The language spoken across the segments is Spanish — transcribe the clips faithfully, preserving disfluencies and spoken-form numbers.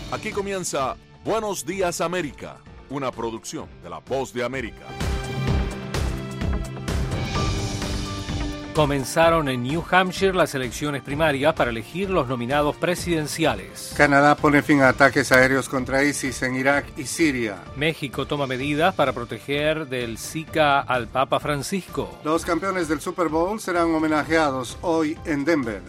Aquí comienza Buenos Días América, una producción de La Voz de América. Comenzaron en New Hampshire las elecciones primarias para elegir los nominados presidenciales. Canadá pone fin a ataques aéreos contra ISIS en Irak y Siria. México toma medidas para proteger del Zika al Papa Francisco. Los campeones del Super Bowl serán homenajeados hoy en Denver.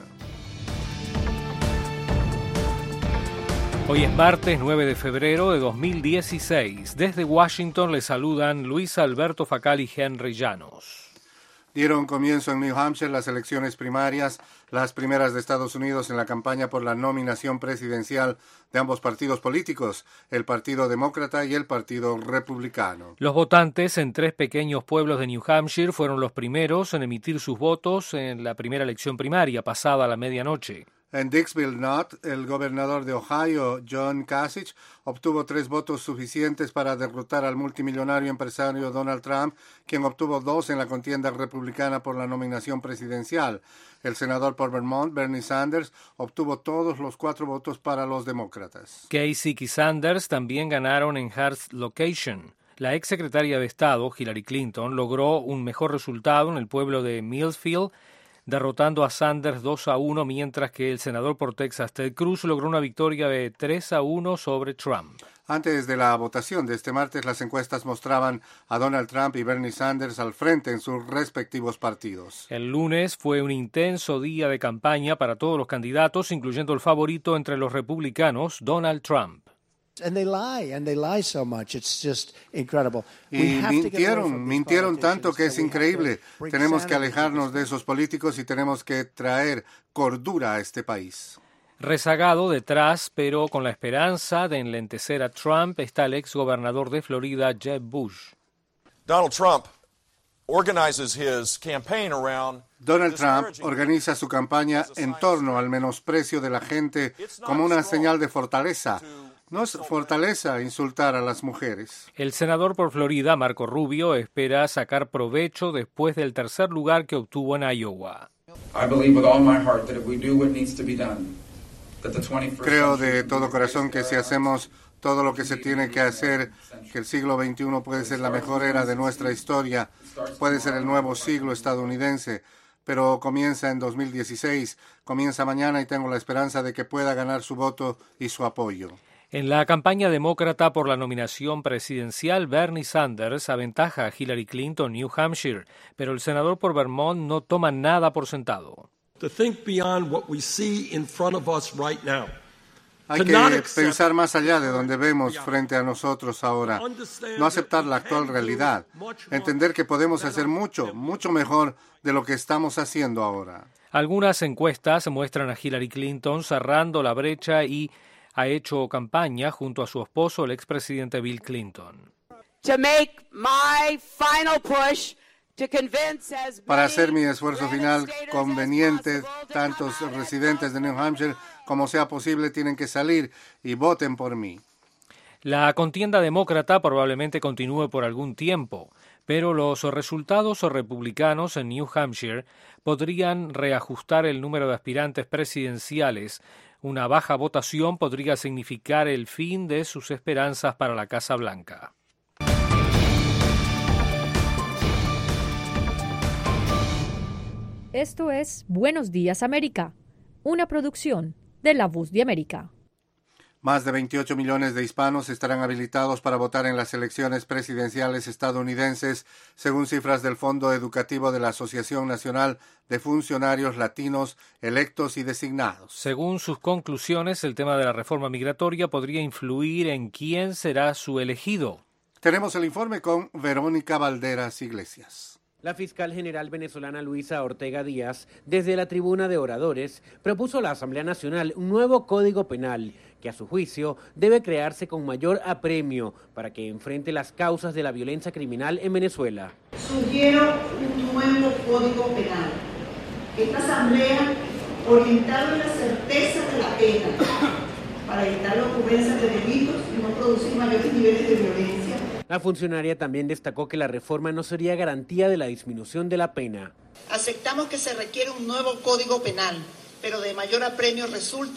Hoy es martes nueve de febrero de dos mil dieciséis. Desde Washington les saludan Luis Alberto Facal y Henry Llanos. Dieron comienzo en New Hampshire las elecciones primarias, las primeras de Estados Unidos en la campaña por la nominación presidencial de ambos partidos políticos, el Partido Demócrata y el Partido Republicano. Los votantes en tres pequeños pueblos de New Hampshire fueron los primeros en emitir sus votos en la primera elección primaria, pasada la medianoche. En Dixville Knott, el gobernador de Ohio, John Kasich, obtuvo tres votos suficientes para derrotar al multimillonario empresario Donald Trump, quien obtuvo dos en la contienda republicana por la nominación presidencial. El senador por Vermont, Bernie Sanders, obtuvo todos los cuatro votos para los demócratas. Kasich y Sanders también ganaron en Hearst Location. La exsecretaria de Estado, Hillary Clinton, logró un mejor resultado en el pueblo de Millsfield, derrotando a Sanders dos a uno, mientras que el senador por Texas, Ted Cruz, logró una victoria de tres a uno sobre Trump. Antes de la votación de este martes, las encuestas mostraban a Donald Trump y Bernie Sanders al frente en sus respectivos partidos. El lunes fue un intenso día de campaña para todos los candidatos, incluyendo el favorito entre los republicanos, Donald Trump. And they lie, and they lie so much. It's just incredible. Y mintieron, mintieron tanto que es increíble. Tenemos que alejarnos de esos políticos y tenemos que traer cordura a este país. Rezagado detrás, pero con la esperanza de enlentecer a Trump, está el exgobernador de Florida, Jeb Bush. Donald Trump organizes his campaign around Donald Trump organiza su campaña en torno al menosprecio de la gente como una señal de fortaleza. No es fortaleza insultar a las mujeres. El senador por Florida, Marco Rubio, espera sacar provecho después del tercer lugar que obtuvo en Iowa. Creo de todo corazón que si hacemos todo lo que se tiene que hacer, que el siglo veintiuno puede ser la mejor era de nuestra historia, puede ser el nuevo siglo estadounidense, pero comienza en dos mil dieciséis, comienza mañana y tengo la esperanza de que pueda ganar su voto y su apoyo. En la campaña demócrata por la nominación presidencial, Bernie Sanders aventaja a Hillary Clinton en New Hampshire, pero el senador por Vermont no toma nada por sentado. Hay que pensar más allá de donde vemos frente a nosotros ahora, no aceptar la actual realidad, entender que podemos hacer mucho, mucho mejor de lo que estamos haciendo ahora. Algunas encuestas muestran a Hillary Clinton cerrando la brecha y ha hecho campaña junto a su esposo, el expresidente Bill Clinton. Para hacer mi esfuerzo final conveniente, tantos residentes de New Hampshire como sea posible tienen que salir y voten por mí. La contienda demócrata probablemente continúe por algún tiempo, pero los resultados republicanos en New Hampshire podrían reajustar el número de aspirantes presidenciales. Una baja votación podría significar el fin de sus esperanzas para la Casa Blanca. Esto es Buenos Días América, una producción de La Voz de América. Más de veintiocho millones de hispanos estarán habilitados para votar en las elecciones presidenciales estadounidenses, según cifras del Fondo Educativo de la Asociación Nacional de Funcionarios Latinos Electos y Designados. Según sus conclusiones, el tema de la reforma migratoria podría influir en quién será su elegido. Tenemos el informe con Verónica Valderas Iglesias. La fiscal general venezolana Luisa Ortega Díaz, desde la tribuna de oradores, propuso a la Asamblea Nacional un nuevo código penal que, a su juicio, debe crearse con mayor apremio para que enfrente las causas de la violencia criminal en Venezuela. Sugiero un nuevo código penal. Esta Asamblea, orientada en la certeza de la pena, para evitar la ocurrencia de delitos y no producir mayores niveles de violencia. La funcionaria también destacó que la reforma no sería garantía de la disminución de la pena. Aceptamos que se requiere un nuevo código penal, pero de mayor apremio resulta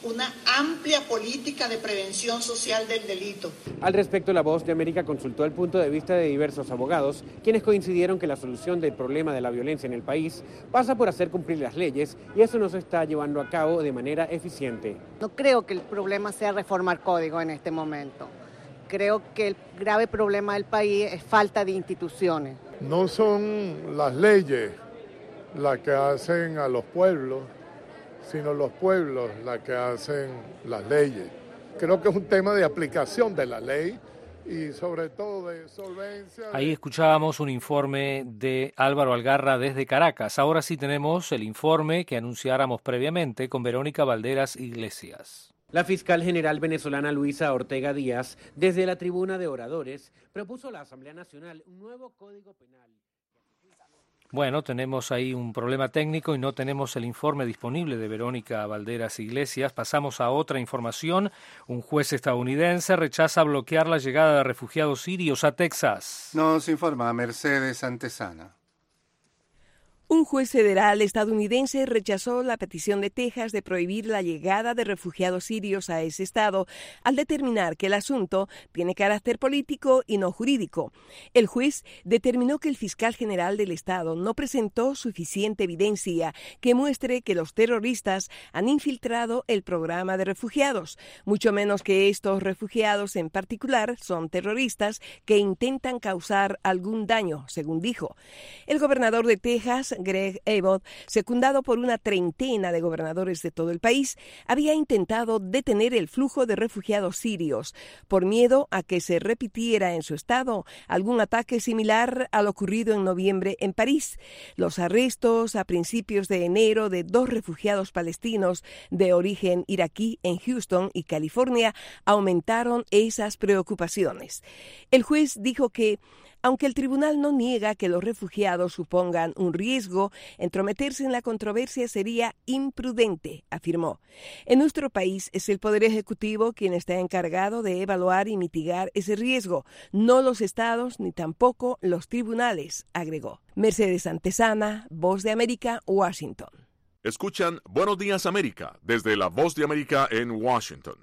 una amplia política de prevención social del delito. Al respecto, La Voz de América consultó el punto de vista de diversos abogados, quienes coincidieron que la solución del problema de la violencia en el país pasa por hacer cumplir las leyes, y eso no se está llevando a cabo de manera eficiente. No creo que el problema sea reformar código en este momento. Creo que el grave problema del país es falta de instituciones. No son las leyes las que hacen a los pueblos, sino los pueblos las que hacen las leyes. Creo que es un tema de aplicación de la ley y sobre todo de solvencia. Ahí escuchábamos un informe de Álvaro Algarra desde Caracas. Ahora sí tenemos el informe que anunciáramos previamente con Verónica Valderas Iglesias. La fiscal general venezolana Luisa Ortega Díaz, desde la tribuna de oradores, propuso a la Asamblea Nacional un nuevo código penal. Bueno, tenemos ahí un problema técnico y no tenemos el informe disponible de Verónica Valderas Iglesias. Pasamos a otra información. Un juez estadounidense rechaza bloquear la llegada de refugiados sirios a Texas. Nos informa Mercedes Antesana. Un juez federal estadounidense rechazó la petición de Texas de prohibir la llegada de refugiados sirios a ese estado al determinar que el asunto tiene carácter político y no jurídico. El juez determinó que el fiscal general del estado no presentó suficiente evidencia que muestre que los terroristas han infiltrado el programa de refugiados, mucho menos que estos refugiados en particular son terroristas que intentan causar algún daño, según dijo. El gobernador de Texas, Greg Abbott, secundado por una treintena de gobernadores de todo el país, había intentado detener el flujo de refugiados sirios por miedo a que se repitiera en su estado algún ataque similar al ocurrido en noviembre en París. Los arrestos a principios de enero de dos refugiados palestinos de origen iraquí en Houston y California aumentaron esas preocupaciones. El juez dijo que aunque el tribunal no niega que los refugiados supongan un riesgo, entrometerse en la controversia sería imprudente, afirmó. En nuestro país es el Poder Ejecutivo quien está encargado de evaluar y mitigar ese riesgo, no los estados ni tampoco los tribunales, agregó. Mercedes Antesana, Voz de América, Washington. Escuchan Buenos Días América desde la Voz de América en Washington.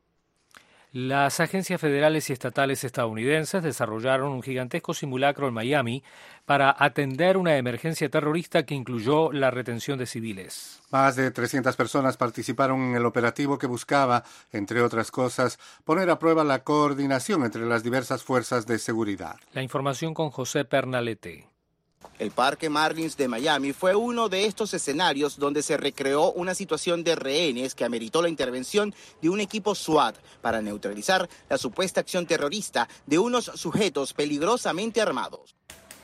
Las agencias federales y estatales estadounidenses desarrollaron un gigantesco simulacro en Miami para atender una emergencia terrorista que incluyó la retención de civiles. Más de trescientas personas participaron en el operativo que buscaba, entre otras cosas, poner a prueba la coordinación entre las diversas fuerzas de seguridad. La información con José Pernalete. El Parque Marlins de Miami fue uno de estos escenarios donde se recreó una situación de rehenes que ameritó la intervención de un equipo SWAT para neutralizar la supuesta acción terrorista de unos sujetos peligrosamente armados.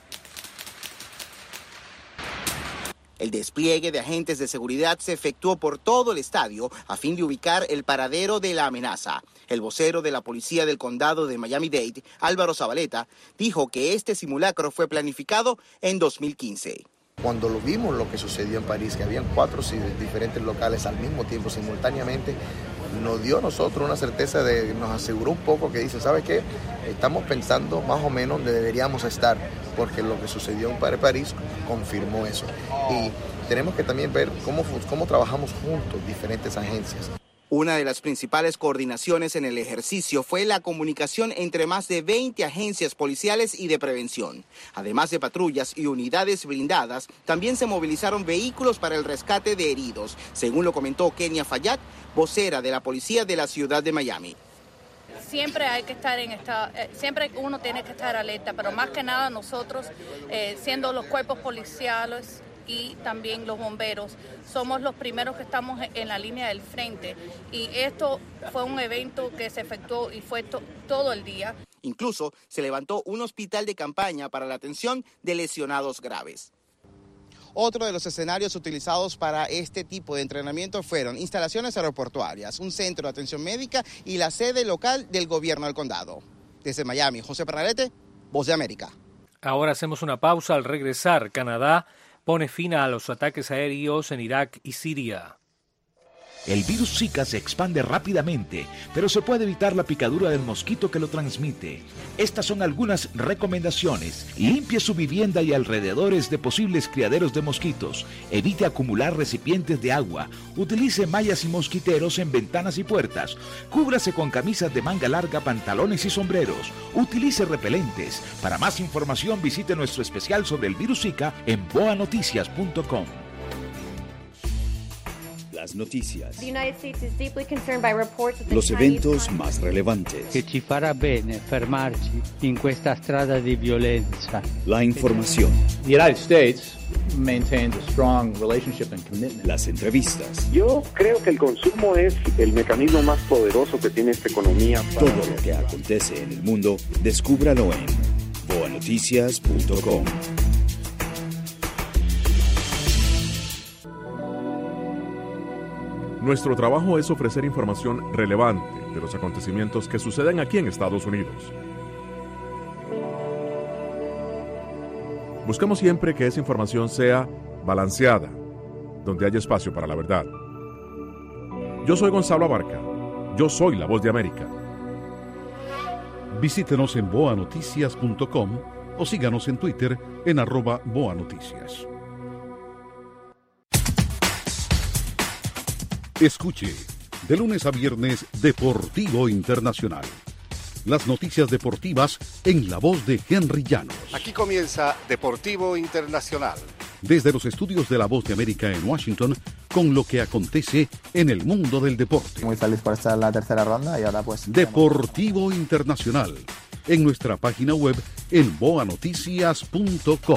El despliegue de agentes de seguridad se efectuó por todo el estadio a fin de ubicar el paradero de la amenaza. El vocero de la policía del condado de Miami-Dade, Álvaro Zabaleta, dijo que este simulacro fue planificado en dos mil quince. Cuando lo vimos lo que sucedió en París, que habían cuatro diferentes locales al mismo tiempo, simultáneamente, nos dio a nosotros una certeza, de, nos aseguró un poco que dice, ¿sabe qué? Estamos pensando más o menos donde deberíamos estar, porque lo que sucedió en París confirmó eso. Y tenemos que también ver cómo, cómo trabajamos juntos diferentes agencias. Una de las principales coordinaciones en el ejercicio fue la comunicación entre más de veinte agencias policiales y de prevención. Además de patrullas y unidades blindadas, también se movilizaron vehículos para el rescate de heridos, según lo comentó Kenia Fayad, vocera de la policía de la ciudad de Miami. Siempre hay que estar en esta, eh, siempre uno tiene que estar alerta, pero más que nada nosotros, eh, siendo los cuerpos policiales y también los bomberos, somos los primeros que estamos en la línea del frente. Y esto fue un evento que se efectuó y fue to- todo el día. Incluso se levantó un hospital de campaña para la atención de lesionados graves. Otro de los escenarios utilizados para este tipo de entrenamiento fueron instalaciones aeroportuarias, un centro de atención médica y la sede local del gobierno del condado. Desde Miami, José Pernalete, Voz de América. Ahora hacemos una pausa. Al regresar, Canadá pone fin a los ataques aéreos en Irak y Siria. El virus Zika se expande rápidamente, pero se puede evitar la picadura del mosquito que lo transmite. Estas son algunas recomendaciones. Limpie su vivienda y alrededores de posibles criaderos de mosquitos. Evite acumular recipientes de agua. Utilice mallas y mosquiteros en ventanas y puertas. Cúbrase con camisas de manga larga, pantalones y sombreros. Utilice repelentes. Para más información visite nuestro especial sobre el virus Zika en boa noticias punto com. Las noticias, The United States is deeply concerned by reports of the los Chinese eventos más relevantes, che ci farà bene fermarci in questa strada di violenza. la información, The United States maintains a strong relationship and commitment. las entrevistas, Yo creo que el consumo es el mecanismo más poderoso que tiene esta economía. Para... todo lo que acontece en el mundo, descúbralo en boa noticias punto com. Nuestro trabajo es ofrecer información relevante de los acontecimientos que suceden aquí en Estados Unidos. Buscamos siempre que esa información sea balanceada, donde haya espacio para la verdad. Yo soy Gonzalo Abarca. Yo soy la Voz de América. Visítenos en boa noticias punto com o síganos en Twitter en arroba boanoticias. Escuche, de lunes a viernes, Deportivo Internacional. Las noticias deportivas en la voz de Henry Llanos. Aquí comienza Deportivo Internacional. Desde los estudios de La Voz de América en Washington, con lo que acontece en el mundo del deporte. Muy feliz por estar en la tercera ronda y ahora pues... Deportivo Internacional, en nuestra página web en boa noticias punto com.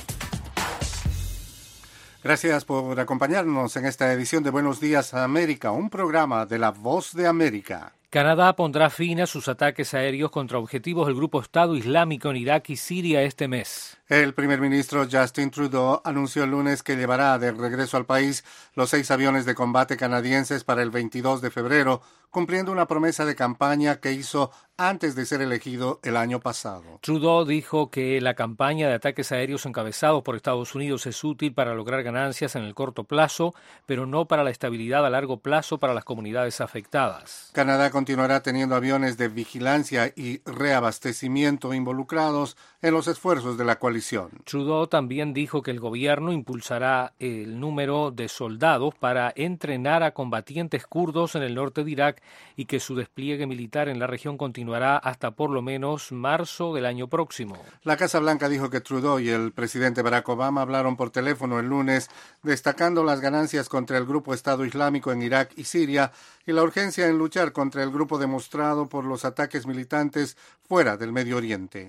Gracias por acompañarnos en esta edición de Buenos Días América, un programa de La Voz de América. Canadá pondrá fin a sus ataques aéreos contra objetivos del grupo Estado Islámico en Irak y Siria este mes. El primer ministro Justin Trudeau anunció el lunes que llevará de regreso al país los seis aviones de combate canadienses para el veintidós de febrero, cumpliendo una promesa de campaña que hizo antes de ser elegido el año pasado. Trudeau dijo que la campaña de ataques aéreos encabezados por Estados Unidos es útil para lograr ganancias en el corto plazo, pero no para la estabilidad a largo plazo para las comunidades afectadas. Canadá continuará teniendo aviones de vigilancia y reabastecimiento involucrados en los esfuerzos de la coalición. Trudeau también dijo que el gobierno impulsará el número de soldados para entrenar a combatientes kurdos en el norte de Irak y que su despliegue militar en la región continuará hasta por lo menos marzo del año próximo. La Casa Blanca dijo que Trudeau y el presidente Barack Obama hablaron por teléfono el lunes, destacando las ganancias contra el grupo Estado Islámico en Irak y Siria y la urgencia en luchar contra el grupo demostrado por los ataques militantes fuera del Medio Oriente.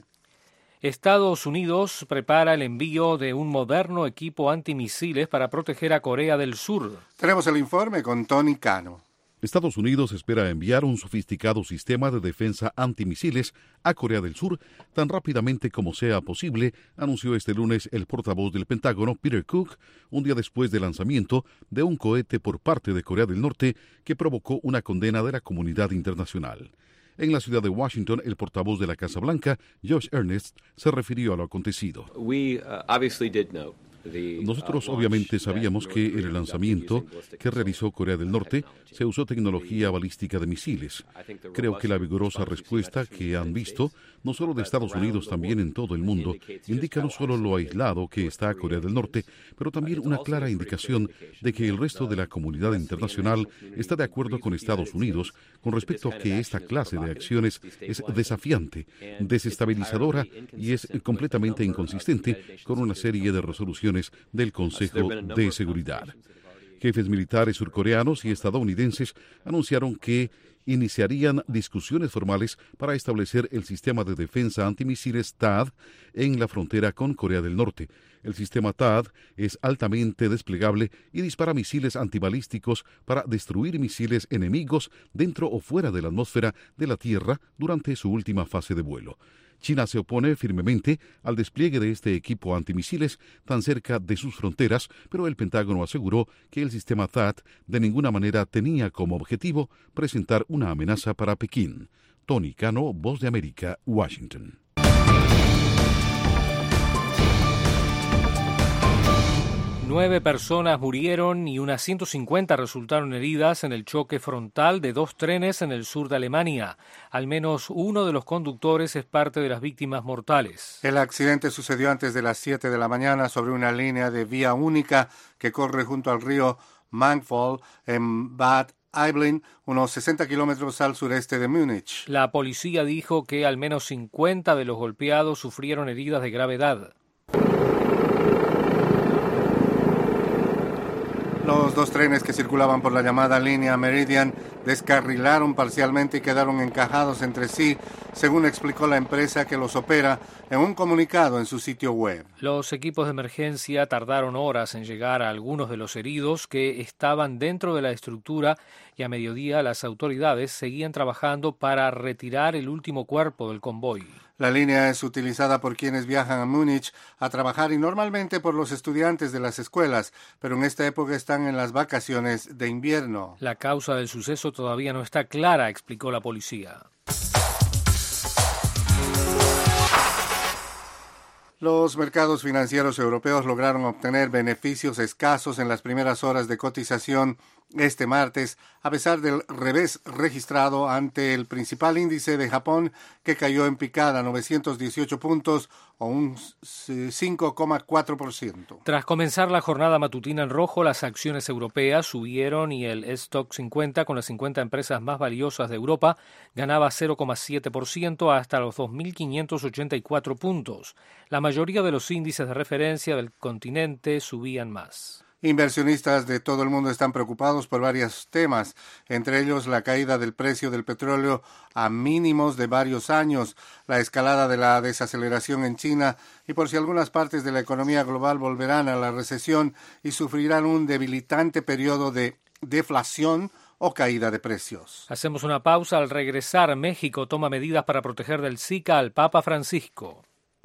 Estados Unidos prepara el envío de un moderno equipo antimisiles para proteger a Corea del Sur. Tenemos el informe con Tony Cano. Estados Unidos espera enviar un sofisticado sistema de defensa antimisiles a Corea del Sur tan rápidamente como sea posible, anunció este lunes el portavoz del Pentágono, Peter Cook, un día después del lanzamiento de un cohete por parte de Corea del Norte que provocó una condena de la comunidad internacional. En la ciudad de Washington, el portavoz de la Casa Blanca, Josh Earnest, se refirió a lo acontecido. We, uh, obviously did know. Nosotros obviamente sabíamos que en el lanzamiento que realizó Corea del Norte se usó tecnología balística de misiles. Creo que la vigorosa respuesta que han visto, no solo de Estados Unidos, también en todo el mundo, indica no solo lo aislado que está Corea del Norte, pero también una clara indicación de que el resto de la comunidad internacional está de acuerdo con Estados Unidos con respecto a que esta clase de acciones es desafiante, desestabilizadora y es completamente inconsistente con una serie de resoluciones del Consejo de Seguridad. Jefes militares surcoreanos y estadounidenses anunciaron que iniciarían discusiones formales para establecer el sistema de defensa antimisiles T A A D en la frontera con Corea del Norte. El sistema T A A D es altamente desplegable y dispara misiles antibalísticos para destruir misiles enemigos dentro o fuera de la atmósfera de la Tierra durante su última fase de vuelo. China se opone firmemente al despliegue de este equipo antimisiles tan cerca de sus fronteras, pero el Pentágono aseguró que el sistema T A A D de ninguna manera tenía como objetivo presentar una amenaza para Pekín. Tony Cano, Voz de América, Washington. Nueve personas murieron y unas ciento cincuenta resultaron heridas en el choque frontal de dos trenes en el sur de Alemania. Al menos uno de los conductores es parte de las víctimas mortales. El accidente sucedió antes de las siete de la mañana sobre una línea de vía única que corre junto al río Mangfall en Bad Aibling, unos sesenta kilómetros al sureste de Múnich. La policía dijo que al menos cincuenta de los golpeados sufrieron heridas de gravedad. Los dos trenes que circulaban por la llamada línea Meridian descarrilaron parcialmente y quedaron encajados entre sí, según explicó la empresa que los opera en un comunicado en su sitio web. Los equipos de emergencia tardaron horas en llegar a algunos de los heridos que estaban dentro de la estructura y a mediodía las autoridades seguían trabajando para retirar el último cuerpo del convoy. La línea es utilizada por quienes viajan a Múnich a trabajar y normalmente por los estudiantes de las escuelas, pero en esta época están en las vacaciones de invierno. La causa del suceso todavía no está clara, explicó la policía. Los mercados financieros europeos lograron obtener beneficios escasos en las primeras horas de cotización este martes, a pesar del revés registrado ante el principal índice de Japón, que cayó en picada novecientos dieciocho puntos o un cinco coma cuatro por ciento. Tras comenzar la jornada matutina en rojo, las acciones europeas subieron y el Stock cincuenta, con las cincuenta empresas más valiosas de Europa, ganaba cero coma siete por ciento hasta los dos mil quinientos ochenta y cuatro puntos. La mayoría de los índices de referencia del continente subían más. Inversionistas de todo el mundo están preocupados por varios temas, entre ellos la caída del precio del petróleo a mínimos de varios años, la escalada de la desaceleración en China y por si algunas partes de la economía global volverán a la recesión y sufrirán un debilitante periodo de deflación o caída de precios. Hacemos una pausa. Al regresar, México toma medidas para proteger del Zika al Papa Francisco.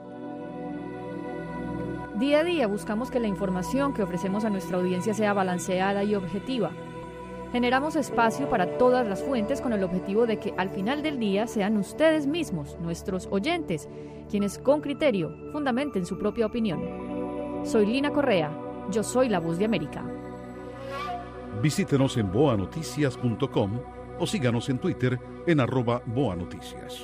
Día a día buscamos que la información que ofrecemos a nuestra audiencia sea balanceada y objetiva. Generamos espacio para todas las fuentes con el objetivo de que al final del día sean ustedes mismos, nuestros oyentes, quienes con criterio fundamenten su propia opinión. Soy Lina Correa, yo soy la Voz de América. Visítenos en boa noticias punto com o síganos en Twitter en arroba boanoticias.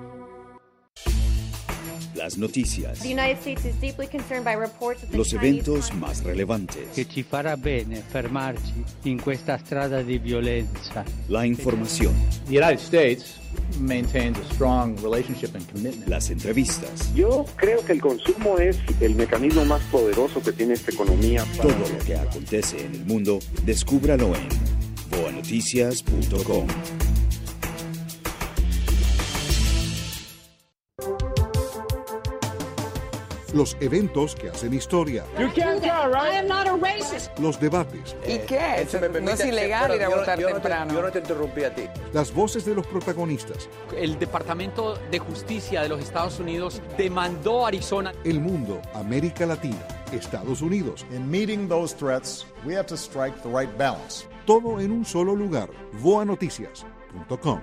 Las noticias, The United States is deeply concerned by reports that the los Chinese eventos más relevantes, Che ci farà bene fermarci in questa strada di violenza. la información, The United States maintains a strong relationship and commitment. las entrevistas, Yo creo que el consumo es el mecanismo más poderoso que tiene esta economía. Para... todo lo que acontece en el mundo, descúbralo en boa noticias punto com. Los eventos que hacen historia. Los debates. ¿Y qué? No es ilegal ir a votar temprano. Yo no te interrumpí a ti. Las voces de los protagonistas. El Departamento de Justicia de los Estados Unidos demandó a Arizona. El mundo, América Latina, Estados Unidos. In meeting those threats, we have to strike the right balance. Todo en un solo lugar. boa noticias punto com.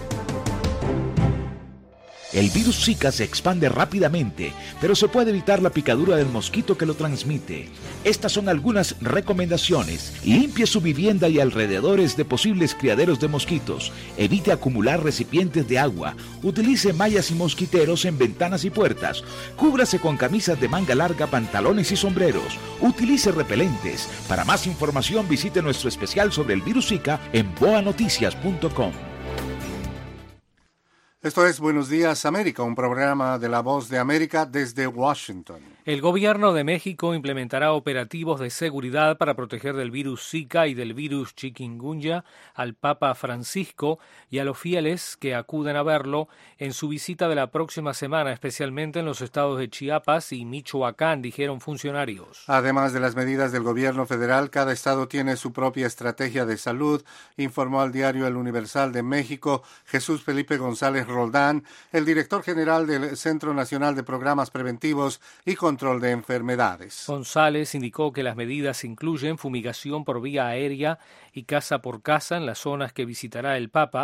El virus Zika se expande rápidamente, pero se puede evitar la picadura del mosquito que lo transmite. Estas son algunas recomendaciones. Limpie su vivienda y alrededores de posibles criaderos de mosquitos. Evite acumular recipientes de agua. Utilice mallas y mosquiteros en ventanas y puertas. Cúbrase con camisas de manga larga, pantalones y sombreros. Utilice repelentes. Para más información visite nuestro especial sobre el virus Zika en boa noticias punto com. Esto es Buenos Días América, un programa de La Voz de América desde Washington. El gobierno de México implementará operativos de seguridad para proteger del virus Zika y del virus chikungunya al Papa Francisco y a los fieles que acuden a verlo en su visita de la próxima semana, especialmente en los estados de Chiapas y Michoacán, dijeron funcionarios. Además de las medidas del gobierno federal, cada estado tiene su propia estrategia de salud, informó al diario El Universal de México Jesús Felipe González Roldán, el director general del Centro Nacional de Programas Preventivos y Control de Enfermedades. González indicó que las medidas incluyen fumigación por vía aérea y casa por casa en las zonas que visitará el Papa,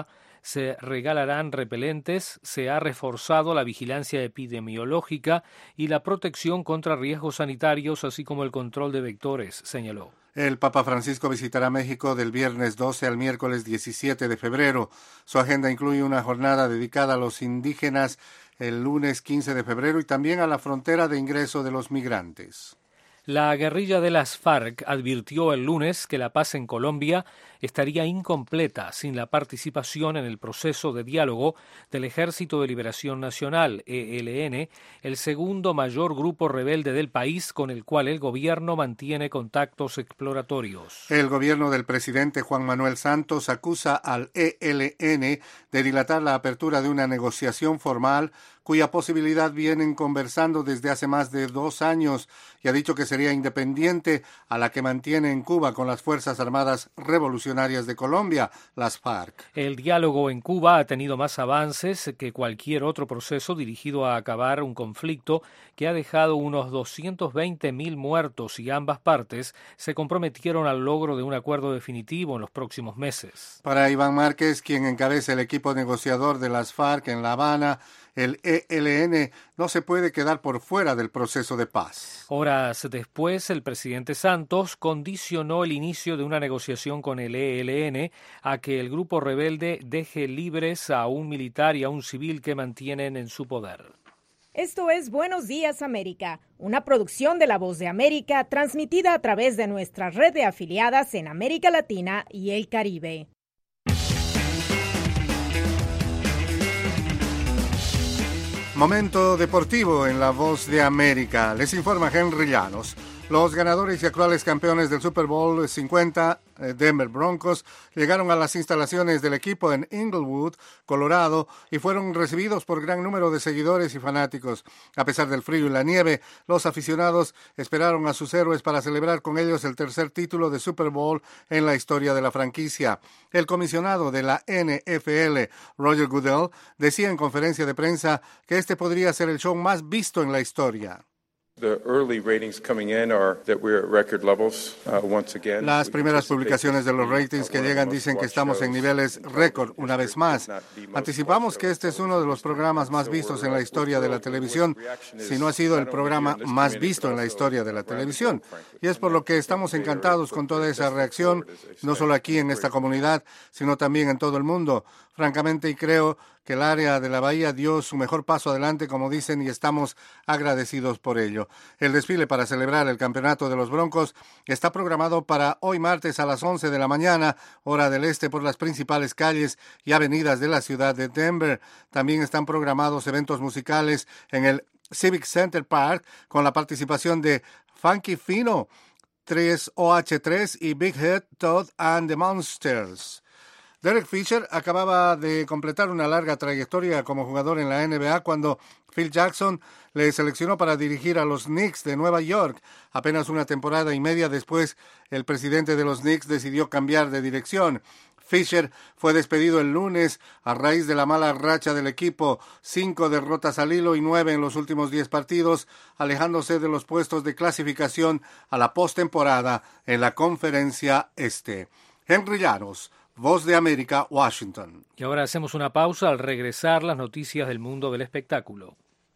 se regalarán repelentes, se ha reforzado la vigilancia epidemiológica y la protección contra riesgos sanitarios, así como el control de vectores, señaló. El Papa Francisco visitará México del viernes doce al miércoles diecisiete de febrero. Su agenda incluye una jornada dedicada a los indígenas el lunes quince de febrero y también a la frontera de ingreso de los migrantes. La guerrilla de las FARC advirtió el lunes que la paz en Colombia estaría incompleta sin la participación en el proceso de diálogo del Ejército de Liberación Nacional, E L N, el segundo mayor grupo rebelde del país con el cual el gobierno mantiene contactos exploratorios. El gobierno del presidente Juan Manuel Santos acusa al E L N de dilatar la apertura de una negociación formal cuya posibilidad vienen conversando desde hace más de dos años y ha dicho que sería independiente a la que mantiene en Cuba con las Fuerzas Armadas Revolucionarias de Colombia, las FARC. El diálogo en Cuba ha tenido más avances que cualquier otro proceso dirigido a acabar un conflicto que ha dejado unos doscientos veinte mil muertos y ambas partes se comprometieron al logro de un acuerdo definitivo en los próximos meses. Para Iván Márquez, quien encabeza el equipo negociador de las FARC en La Habana, el E L N no se puede quedar por fuera del proceso de paz. Horas después, el presidente Santos condicionó el inicio de una negociación con el E L N a que el grupo rebelde deje libres a un militar y a un civil que mantienen en su poder. Esto es Buenos Días América, una producción de La Voz de América transmitida a través de nuestra red de afiliadas en América Latina y el Caribe. Momento deportivo en La Voz de América. Les informa Henry Llanos. Los ganadores y actuales campeones del Super Bowl cincuenta, Denver Broncos, llegaron a las instalaciones del equipo en Inglewood, Colorado, y fueron recibidos por gran número de seguidores y fanáticos. A pesar del frío y la nieve, los aficionados esperaron a sus héroes para celebrar con ellos el tercer título de Super Bowl en la historia de la franquicia. El comisionado de la N F L, Roger Goodell, decía en conferencia de prensa que este podría ser el show más visto en la historia. Las primeras publicaciones de los ratings que llegan dicen que estamos en niveles récord una vez más. Anticipamos que este es uno de los programas más vistos en la historia de la televisión, si no ha sido el programa más visto en la historia de la televisión. Y es por lo que estamos encantados con toda esa reacción, no solo aquí en esta comunidad, sino también en todo el mundo. Francamente, y creo que el área de la Bahía dio su mejor paso adelante, como dicen, y estamos agradecidos por ello. El desfile para celebrar el campeonato de los Broncos está programado para hoy martes a las once de la mañana, hora del este, por las principales calles y avenidas de la ciudad de Denver. También están programados eventos musicales en el Civic Center Park con la participación de Funky Fino, tres O H tres y Big Head, Todd and the Monsters. Derek Fisher acababa de completar una larga trayectoria como jugador en la N B A cuando Phil Jackson le seleccionó para dirigir a los Knicks de Nueva York. Apenas una temporada y media después, el presidente de los Knicks decidió cambiar de dirección. Fisher fue despedido el lunes a raíz de la mala racha del equipo, cinco derrotas al hilo y nueve en los últimos diez partidos, alejándose de los puestos de clasificación a la postemporada en la Conferencia Este. Henry Llanos, Voz de América, Washington. Y ahora hacemos una pausa. Al regresar, las noticias del mundo del espectáculo.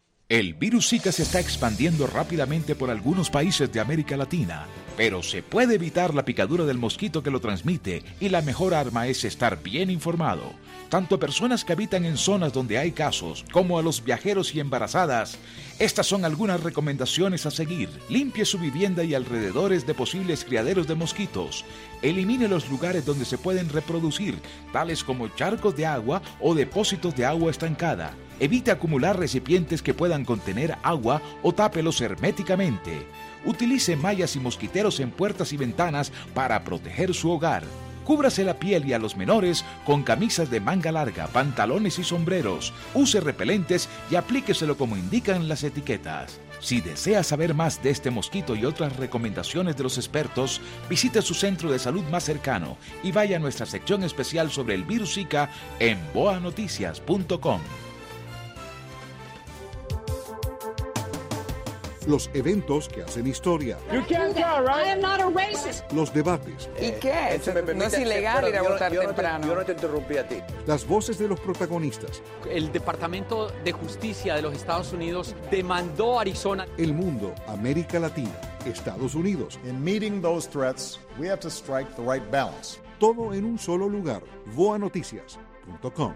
El virus Zika se está expandiendo rápidamente por algunos países de América Latina, pero se puede evitar la picadura del mosquito que lo transmite y la mejor arma es estar bien informado. Tanto a personas que habitan en zonas donde hay casos, como a los viajeros y embarazadas. Estas son algunas recomendaciones a seguir. Limpie su vivienda y alrededores de posibles criaderos de mosquitos. Elimine los lugares donde se pueden reproducir, tales como charcos de agua o depósitos de agua estancada. Evite acumular recipientes que puedan contener agua o tápelos herméticamente. Utilice mallas y mosquiteros en puertas y ventanas para proteger su hogar. Cúbrase la piel y a los menores con camisas de manga larga, pantalones y sombreros. Use repelentes y aplíqueselo como indican las etiquetas. Si desea saber más de este mosquito y otras recomendaciones de los expertos, visite su centro de salud más cercano y vaya a nuestra sección especial sobre el virus Zika en boa noticias punto com. Los eventos que hacen historia. You can't go, right? I am not a racist. Los debates. ¿Y qué? No es ilegal ir a votar temprano. Yo no te interrumpí a ti. Las voces de los protagonistas. El Departamento de Justicia de los Estados Unidos demandó a Arizona. El mundo, América Latina, Estados Unidos. In meeting those threats, we have to strike the right balance. Todo en un solo lugar. voa noticias punto com.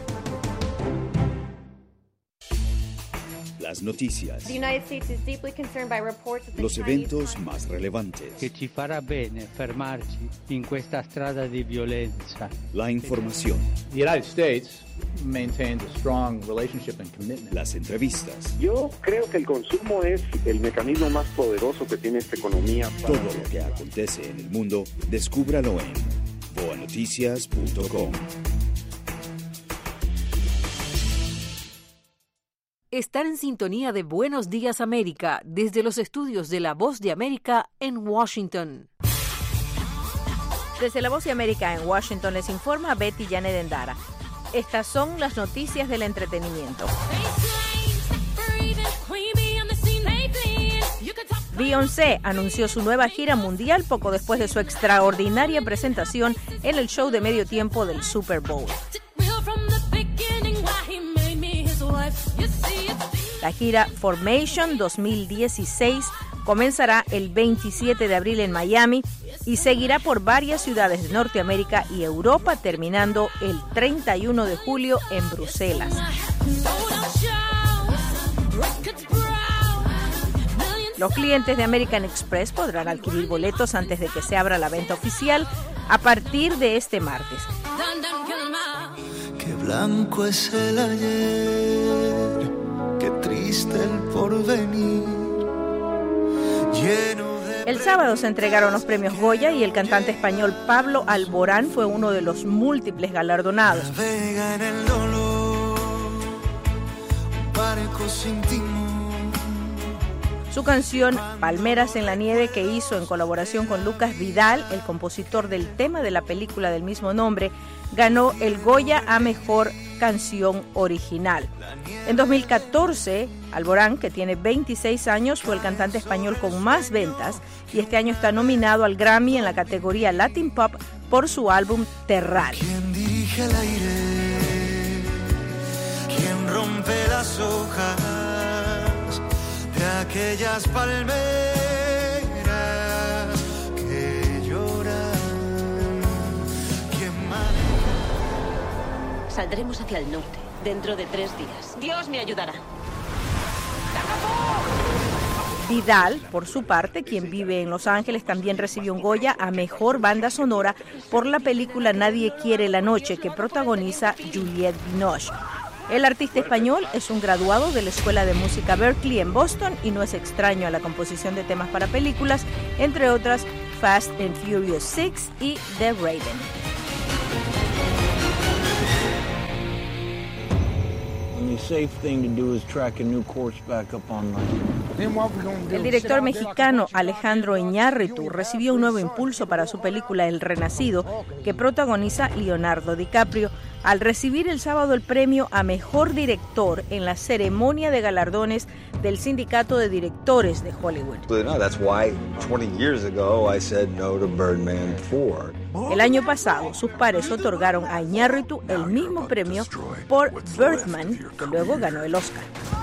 Las noticias. The United States is deeply concerned by reports that the Los Chinese eventos más relevantes. Che ci farà bene fermarci in questa strada di violenza. La información. The United States maintains a strong relationship and commitment. Las entrevistas. Yo creo que el consumo es el mecanismo más poderoso que tiene esta economía. Todo lo que acontece en el mundo, descúbralo en voa noticias punto com. Estar en sintonía de Buenos Días América desde los estudios de La Voz de América en Washington. Desde La Voz de América en Washington les informa Betty Janet Endara. Estas son las noticias del entretenimiento. Beyoncé anunció su nueva gira mundial poco después de su extraordinaria presentación en el show de medio tiempo del Super Bowl. La gira Formation dos mil dieciséis comenzará el veintisiete de abril en Miami y seguirá por varias ciudades de Norteamérica y Europa, terminando el treinta y uno de julio en Bruselas. Los clientes de American Express podrán adquirir boletos antes de que se abra la venta oficial a partir de este martes. Qué blanco es el ayer, qué triste el porvenir. Lleno de... El sábado se entregaron los premios Goya y el cantante español Pablo Alborán fue uno de los múltiples galardonados. Navega en el dolor, un barco sin timón. Su canción Palmeras en la Nieve, que hizo en colaboración con Lucas Vidal, el compositor del tema de la película del mismo nombre, ganó el Goya a Mejor Canción Original. En dos mil catorce, Alborán, que tiene veintiséis años, fue el cantante español con más ventas y este año está nominado al Grammy en la categoría Latin Pop por su álbum Terral. ¿Quién dirige el aire? ¿Quién rompe las hojas de aquellas palmeras que lloran? ¿Quién maneja? Saldremos hacia el norte dentro de tres días. Dios me ayudará. Vidal, por su parte, quien vive en Los Ángeles, también recibió un Goya a Mejor Banda Sonora por la película Nadie quiere la noche, que protagoniza Juliette Binoche. El artista español es un graduado de la Escuela de Música Berklee en Boston y no es extraño a la composición de temas para películas, entre otras Fast and Furious seis y The Raven. El director mexicano Alejandro Iñárritu recibió un nuevo impulso para su película El Renacido, que protagoniza Leonardo DiCaprio, al recibir el sábado el premio a Mejor Director en la ceremonia de galardones del Sindicato de Directores de Hollywood. El año pasado, sus pares otorgaron a Iñárritu el mismo premio por Birdman, que luego ganó el Oscar.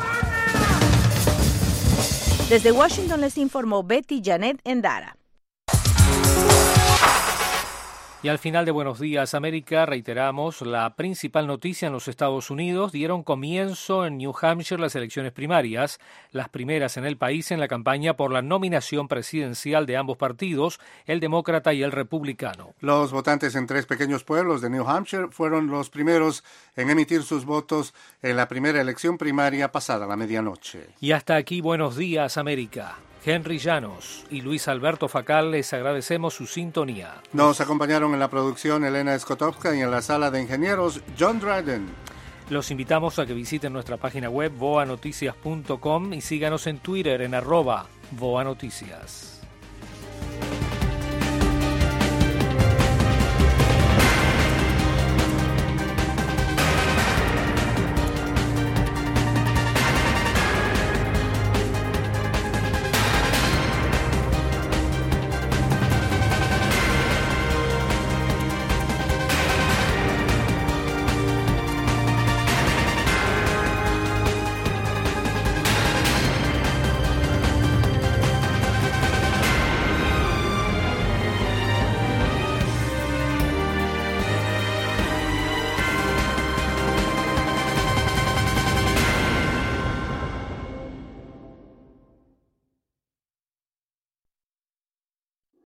Desde Washington les informó Betty Janet Endara. Y al final de Buenos Días América, reiteramos, la principal noticia en los Estados Unidos: dieron comienzo en New Hampshire las elecciones primarias, las primeras en el país en la campaña por la nominación presidencial de ambos partidos, el demócrata y el republicano. Los votantes en tres pequeños pueblos de New Hampshire fueron los primeros en emitir sus votos en la primera elección primaria pasada la medianoche. Y hasta aquí Buenos Días América. Henry Llanos y Luis Alberto Facal, les agradecemos su sintonía. Nos acompañaron en la producción Elena Skotovka y en la sala de ingenieros John Dryden. Los invitamos a que visiten nuestra página web voa noticias punto com y síganos en Twitter en arroba voa noticias.